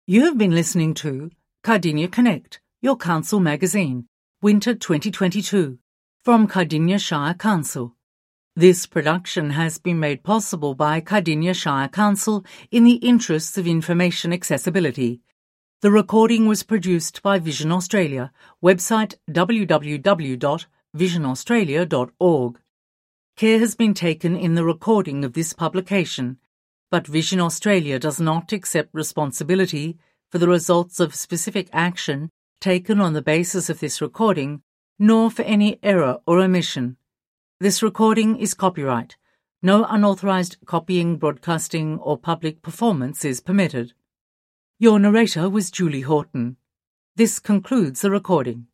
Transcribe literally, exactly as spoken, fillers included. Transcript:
You have been listening to Cardinia Connect, your council magazine, Winter twenty twenty-two, from Cardinia Shire Council. This production has been made possible by Cardinia Shire Council in the interests of information accessibility. The recording was produced by Vision Australia, website w w w dot vision australia dot org. Care has been taken in the recording of this publication, but Vision Australia does not accept responsibility for the results of specific action taken on the basis of this recording, nor for any error or omission. This recording is copyright. No unauthorized copying, broadcasting, or public performance is permitted. Your narrator was Julie Horton. This concludes the recording.